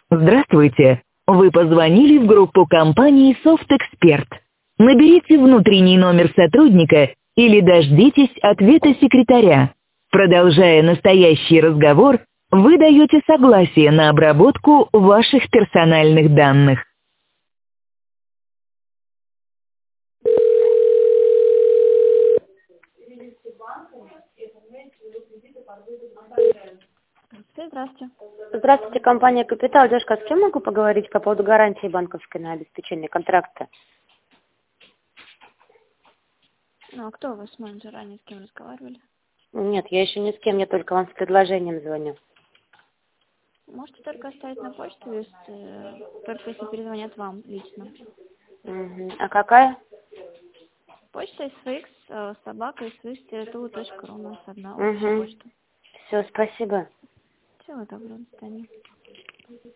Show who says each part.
Speaker 1: Здравствуйте. Вы позвонили в группу компании «Софтэксперт». Наберите внутренний номер сотрудника или дождитесь ответа секретаря. Продолжая настоящий разговор, вы даете согласие на обработку ваших персональных данных.
Speaker 2: Здравствуйте.
Speaker 3: Здравствуйте, компания «Капитал». Девушка, с кем могу поговорить по поводу гарантии банковской на обеспечение контракта?
Speaker 2: Ну, а кто у вас менеджер? Ранее с кем разговаривали?
Speaker 3: Нет, я еще ни с кем, я только вам с предложением звоню.
Speaker 2: Можете только оставить на почту, только если перезвонят вам лично.
Speaker 3: Угу. А какая?
Speaker 2: Почта sfx, собака sfx.ru.ру, у нас одна общая
Speaker 3: Угу.
Speaker 2: почта.
Speaker 3: Все, спасибо.
Speaker 2: Всего доброго, до свидания.